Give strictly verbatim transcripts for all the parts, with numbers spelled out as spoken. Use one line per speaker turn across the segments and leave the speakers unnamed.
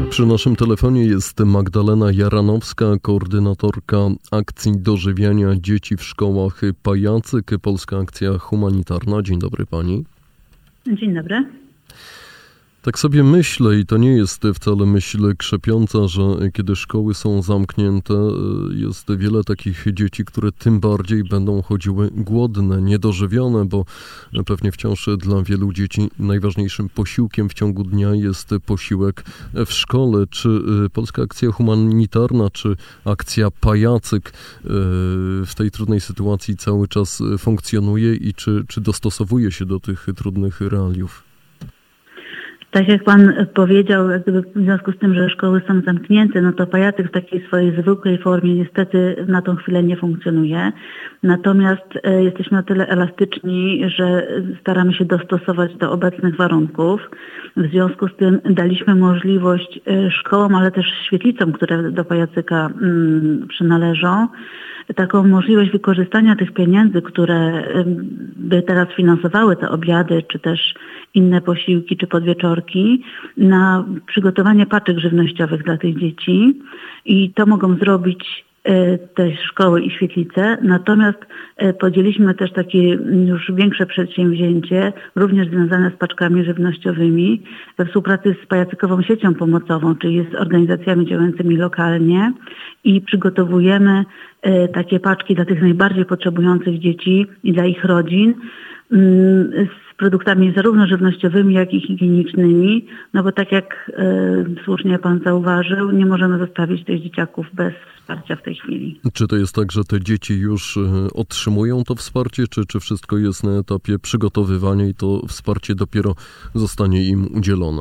Przy naszym telefonie jest Magdalena Jaranowska, koordynatorka akcji dożywiania dzieci w szkołach Pajacyk, Polska Akcja Humanitarna. Dzień dobry pani.
Dzień dobry.
Tak sobie myślę, i to nie jest wcale myśl krzepiąca, że kiedy szkoły są zamknięte, jest wiele takich dzieci, które tym bardziej będą chodziły głodne, niedożywione, bo pewnie wciąż dla wielu dzieci najważniejszym posiłkiem w ciągu dnia jest posiłek w szkole. Czy Polska Akcja Humanitarna, czy akcja Pajacyk w tej trudnej sytuacji cały czas funkcjonuje i czy, czy dostosowuje się do tych trudnych realiów?
Tak jak pan powiedział, jak gdyby w związku z tym, że szkoły są zamknięte, no to Pajacyk w takiej swojej zwykłej formie niestety na tą chwilę nie funkcjonuje. Natomiast e, jesteśmy na tyle elastyczni, że staramy się dostosować do obecnych warunków. W związku z tym daliśmy możliwość e, szkołom, ale też świetlicom, które do Pajacyka mm, przynależą, taką możliwość wykorzystania tych pieniędzy, które by teraz finansowały te obiady, czy też inne posiłki, czy podwieczorki, na przygotowanie paczek żywnościowych dla tych dzieci. I to mogą zrobić te szkoły i świetlice. Natomiast podjęliśmy też takie już większe przedsięwzięcie, również związane z paczkami żywnościowymi, we współpracy z Pajacykową Siecią Pomocową, czyli z organizacjami działającymi lokalnie, i przygotowujemy takie paczki dla tych najbardziej potrzebujących dzieci i dla ich rodzin z produktami zarówno żywnościowymi, jak i higienicznymi, no bo tak jak y, słusznie pan zauważył, nie możemy zostawić tych dzieciaków bez wsparcia w tej chwili.
Czy to jest tak, że te dzieci już otrzymują to wsparcie, czy, czy wszystko jest na etapie przygotowywania i to wsparcie dopiero zostanie im udzielone?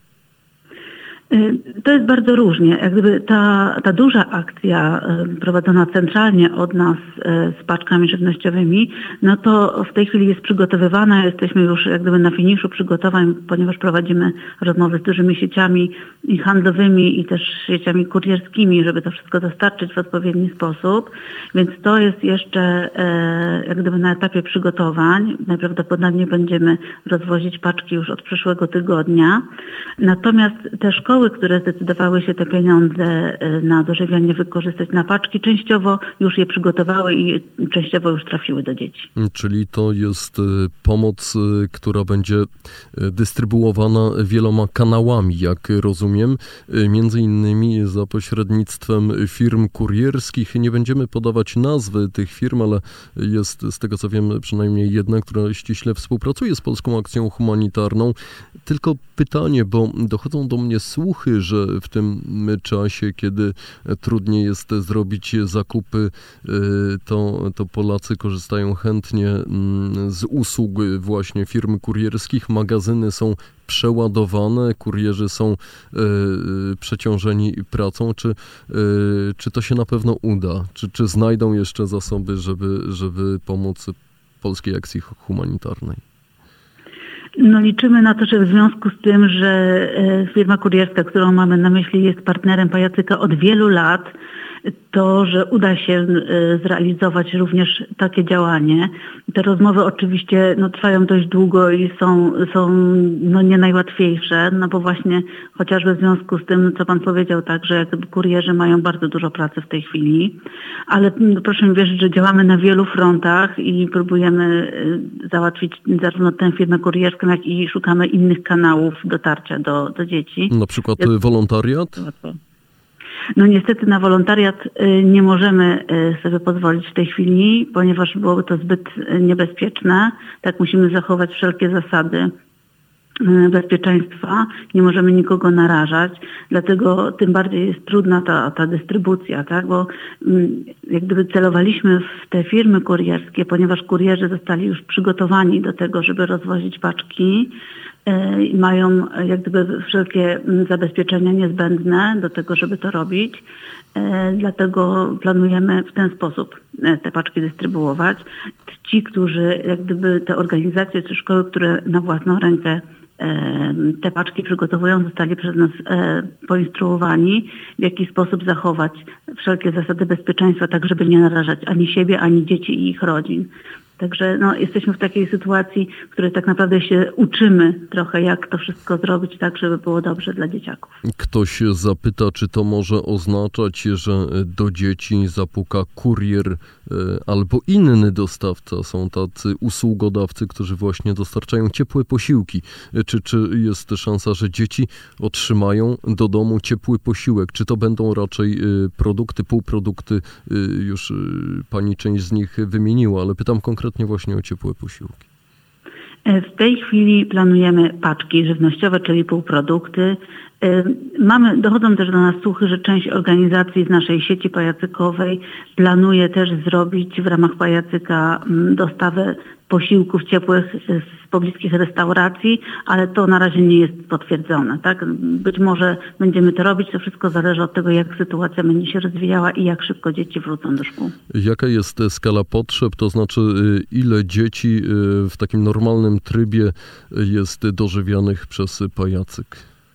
To jest bardzo różnie. Jak gdyby ta, ta duża akcja prowadzona centralnie od nas z paczkami żywnościowymi, no to w tej chwili jest przygotowywana. Jesteśmy już jak gdyby na finiszu przygotowań, ponieważ prowadzimy rozmowy z dużymi sieciami i handlowymi i też sieciami kurierskimi, żeby to wszystko dostarczyć w odpowiedni sposób. Więc to jest jeszcze jak gdyby na etapie przygotowań. Najprawdopodobniej będziemy rozwozić paczki już od przyszłego tygodnia. Natomiast te szkoły, które zdecydowały się te pieniądze na dożywianie wykorzystać na paczki, częściowo już je przygotowały i częściowo już trafiły do dzieci.
Czyli to jest pomoc, która będzie dystrybuowana wieloma kanałami, jak rozumiem, między innymi za pośrednictwem firm kurierskich. Nie będziemy podawać nazwy tych firm, ale jest, z tego co wiem, przynajmniej jedna, która ściśle współpracuje z Polską Akcją Humanitarną. Tylko pytanie, bo dochodzą do mnie słuchy, że w tym czasie, kiedy trudniej jest zrobić zakupy, to, to Polacy korzystają chętnie z usług właśnie firm kurierskich. Magazyny są przeładowane, kurierzy są przeciążeni pracą. Czy, czy to się na pewno uda? Czy, czy znajdą jeszcze zasoby, żeby, żeby pomóc Polskiej Akcji Humanitarnej?
No liczymy na to, że w związku z tym, że firma kurierska, którą mamy na myśli, jest partnerem Pajacyka od wielu lat, to, że uda się zrealizować również takie działanie. Te rozmowy oczywiście no, trwają dość długo i są, są no, nie najłatwiejsze, no bo właśnie chociażby w związku z tym, co pan powiedział, tak, że jakby kurierzy mają bardzo dużo pracy w tej chwili, ale no, proszę mi wierzyć, że działamy na wielu frontach i próbujemy załatwić zarówno tę firmę kurierską, jak i szukamy innych kanałów dotarcia do, do dzieci.
Na przykład jest wolontariat?
Łatwo. No niestety na wolontariat nie możemy sobie pozwolić w tej chwili, ponieważ byłoby to zbyt niebezpieczne. Tak, musimy zachować wszelkie zasady bezpieczeństwa. Nie możemy nikogo narażać, dlatego tym bardziej jest trudna ta, ta dystrybucja, tak? Bo jak gdyby celowaliśmy w te firmy kurierskie, ponieważ kurierzy zostali już przygotowani do tego, żeby rozwozić paczki, mają jak gdyby wszelkie zabezpieczenia niezbędne do tego, żeby to robić. Dlatego planujemy w ten sposób te paczki dystrybuować. Ci, którzy jak gdyby te organizacje czy szkoły, które na własną rękę te paczki przygotowują, zostali przez nas poinstruowani, w jaki sposób zachować wszelkie zasady bezpieczeństwa, tak żeby nie narażać ani siebie, ani dzieci i ich rodzin. Także no, jesteśmy w takiej sytuacji, w której tak naprawdę się uczymy trochę, jak to wszystko zrobić tak, żeby było dobrze dla dzieciaków.
Ktoś zapyta, czy to może oznaczać, że do dzieci zapuka kurier albo inny dostawca. Są tacy usługodawcy, którzy właśnie dostarczają ciepłe posiłki. Czy, czy jest szansa, że dzieci otrzymają do domu ciepły posiłek? Czy to będą raczej produkty, półprodukty? Już pani część z nich wymieniła, ale pytam konkretnie właśnie o ciepłe posiłki.
W tej chwili planujemy paczki żywnościowe, czyli półprodukty. Mamy, dochodzą też do nas słuchy, że część organizacji z naszej sieci pajacykowej planuje też zrobić w ramach pajacyka dostawę posiłków ciepłych z pobliskich restauracji, ale to na razie nie jest potwierdzone. Tak? Być może będziemy to robić, to wszystko zależy od tego, jak sytuacja będzie się rozwijała i jak szybko dzieci wrócą do szkół. Jaka jest skala potrzeb, to znaczy ile dzieci w takim normalnym trybie jest dożywianych przez pajacyk?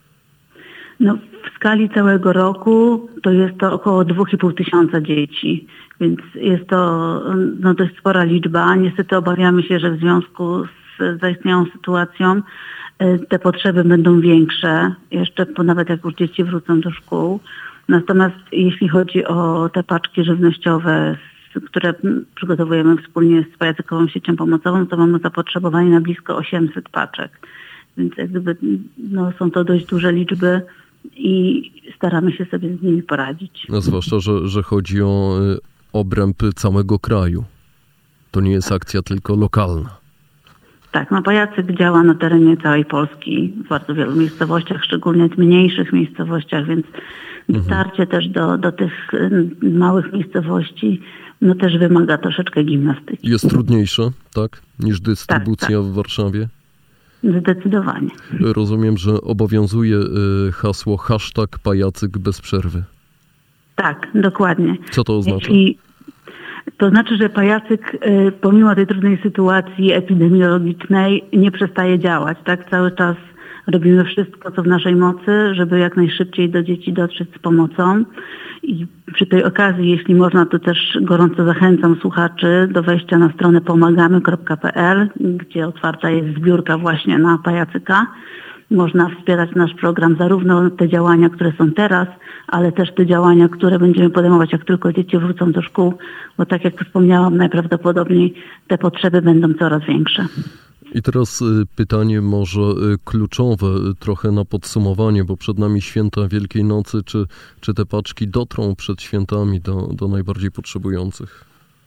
No, w skali całego roku to jest to około dwa i pół tysiąca dzieci, więc jest to no, dość spora liczba. Niestety obawiamy się, że w związku z zaistniałą sytuacją te potrzeby będą większe, jeszcze nawet jak już dzieci wrócą do szkół. Natomiast jeśli chodzi o te paczki żywnościowe, które przygotowujemy wspólnie z pajacykową siecią pomocową, to mamy zapotrzebowanie na blisko osiemset paczek. Więc jak gdyby, no, są to dość duże liczby i staramy się sobie z nimi poradzić. No, zwłaszcza, że, że chodzi o obręb całego kraju. To nie jest akcja tylko lokalna. Tak, no pajacyk działa na terenie całej Polski, w bardzo wielu miejscowościach, szczególnie w mniejszych miejscowościach, więc dotarcie mhm. też do, do tych małych miejscowości no też wymaga troszeczkę gimnastyki. Jest trudniejsze, tak, niż dystrybucja tak, tak. w Warszawie? Zdecydowanie. Rozumiem, że obowiązuje hasło hashtag pajacyk bez przerwy. Tak, dokładnie. Co to oznacza? Jeśli, to znaczy, że pajacyk pomimo tej trudnej sytuacji epidemiologicznej nie przestaje działać. Tak, cały czas robimy wszystko, co w naszej mocy, żeby jak najszybciej do dzieci dotrzeć z pomocą. I przy tej okazji, jeśli można, to też gorąco zachęcam słuchaczy do wejścia na stronę pomagamy kropka p l, gdzie otwarta jest zbiórka właśnie na pajacyka. Można wspierać nasz program, zarówno te działania, które są teraz, ale też te działania, które będziemy podejmować, jak tylko dzieci wrócą do szkół, bo tak jak wspomniałam, najprawdopodobniej te potrzeby będą coraz większe. I teraz pytanie może kluczowe, trochę na podsumowanie, bo przed nami święta Wielkiej Nocy. Czy, czy te paczki dotrą przed świętami do, do najbardziej potrzebujących?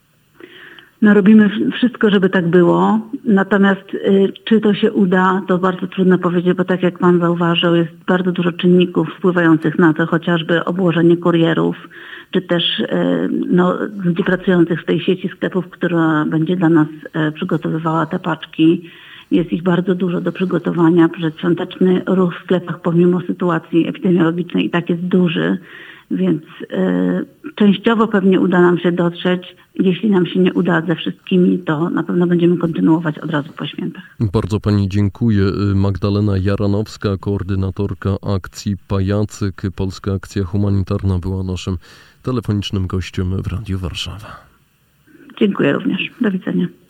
No robimy wszystko, żeby tak było. Natomiast y, czy to się uda, to bardzo trudno powiedzieć, bo tak jak pan zauważył, jest bardzo dużo czynników wpływających na to, chociażby obłożenie kurierów, czy też y, no, ludzi pracujących w tej sieci sklepów, która będzie dla nas y, przygotowywała te paczki. Jest ich bardzo dużo do przygotowania. Przedświąteczny ruch w sklepach pomimo sytuacji epidemiologicznej i tak jest duży, więc y, częściowo pewnie uda nam się dotrzeć. Jeśli nam się nie uda ze wszystkimi, to na pewno będziemy kontynuować od razu po świętach. Bardzo pani dziękuję. Magdalena Jaranowska, koordynatorka akcji Pajacyk. Polska Akcja Humanitarna była naszym telefonicznym gościem w Radiu Warszawa. Dziękuję również. Do widzenia.